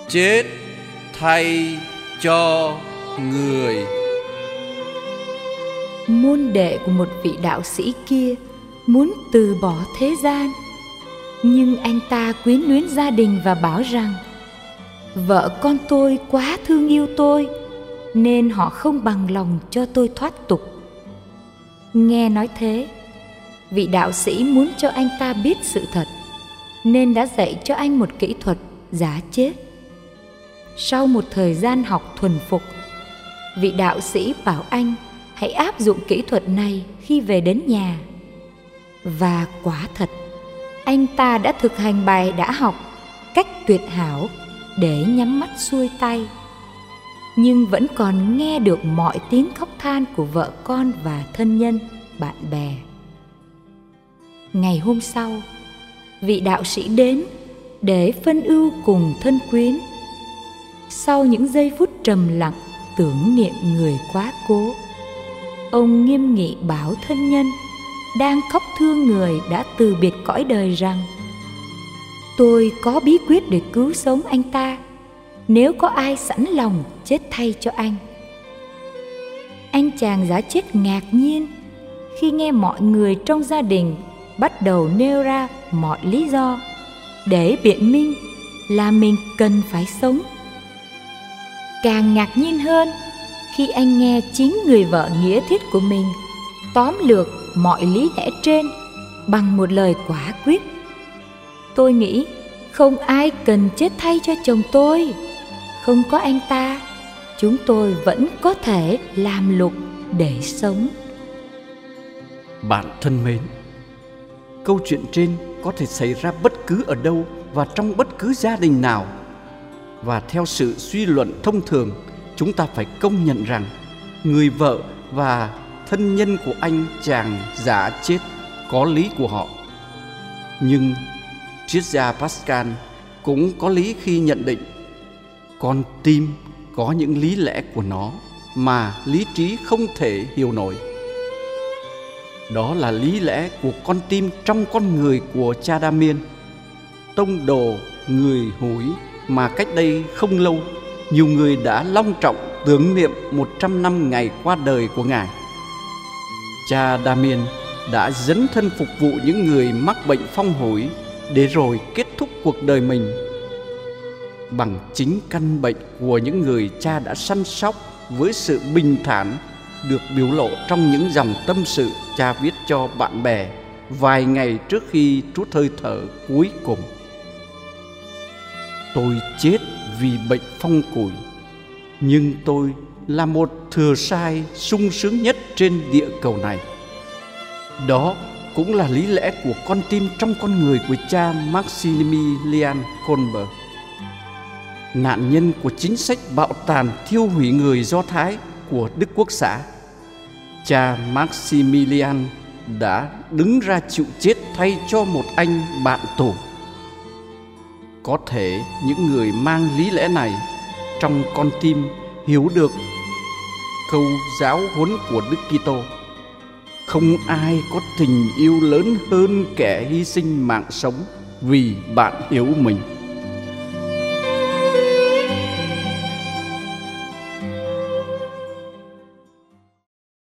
chết thay cho người. Môn đệ của một vị đạo sĩ kia muốn từ bỏ thế gian, nhưng anh ta quyến luyến gia đình và bảo rằng vợ con tôi quá thương yêu tôi nên họ không bằng lòng cho tôi thoát tục. Nghe nói thế, vị đạo sĩ muốn cho anh ta biết sự thật nên đã dạy cho anh một kỹ thuật giả chết. Sau một thời gian học thuần phục, vị đạo sĩ bảo anh hãy áp dụng kỹ thuật này khi về đến nhà. Và quả thật, anh ta đã thực hành bài đã học cách tuyệt hảo để nhắm mắt xuôi tay, nhưng vẫn còn nghe được mọi tiếng khóc than của vợ con và thân nhân, bạn bè. Ngày hôm sau, vị đạo sĩ đến để phân ưu cùng thân quyến. Sau những giây phút trầm lặng tưởng niệm người quá cố, ông nghiêm nghị bảo thân nhân đang khóc thương người đã từ biệt cõi đời rằng: tôi có bí quyết để cứu sống anh ta, nếu có ai sẵn lòng chết thay cho anh. Anh chàng giả chết ngạc nhiên khi nghe mọi người trong gia đình bắt đầu nêu ra mọi lý do để biện minh là mình cần phải sống. Càng ngạc nhiên hơn khi anh nghe chính người vợ nghĩa thiết của mình tóm lược mọi lý lẽ trên bằng một lời quả quyết: tôi nghĩ không ai cần chết thay cho chồng tôi. Không có anh ta, chúng tôi vẫn có thể làm lụng để sống. Bạn thân mến, câu chuyện trên có thể xảy ra bất cứ ở đâu và trong bất cứ gia đình nào. Và theo sự suy luận thông thường, chúng ta phải công nhận rằng người vợ và thân nhân của anh chàng giả chết có lý của họ. Nhưng triết gia Pascal cũng có lý khi nhận định con tim có những lý lẽ của nó mà lý trí không thể hiểu nổi. Đó là lý lẽ của con tim trong con người của cha Damien, tông đồ người Hủi mà cách đây không lâu nhiều người đã long trọng tưởng niệm 100 năm ngày qua đời của ngài. Cha Damien đã dấn thân phục vụ những người mắc bệnh phong hủi để rồi kết thúc cuộc đời mình. Bằng chính căn bệnh của những người cha đã săn sóc với sự bình thản được biểu lộ trong những dòng tâm sự cha viết cho bạn bè vài ngày trước khi trút hơi thở cuối cùng. Tôi chết vì bệnh phong củi, nhưng tôi là một thừa sai sung sướng nhất trên địa cầu này. Đó cũng là lý lẽ của con tim trong con người của cha Maximilian Kolbe, nạn nhân của chính sách bạo tàn thiêu hủy người Do Thái của Đức Quốc xã. Cha Maximilian đã đứng ra chịu chết thay cho một anh bạn tù. Có thể những người mang lý lẽ này trong con tim hiểu được câu giáo huấn của Đức Kitô: không ai có tình yêu lớn hơn kẻ hy sinh mạng sống vì bạn hiếu mình.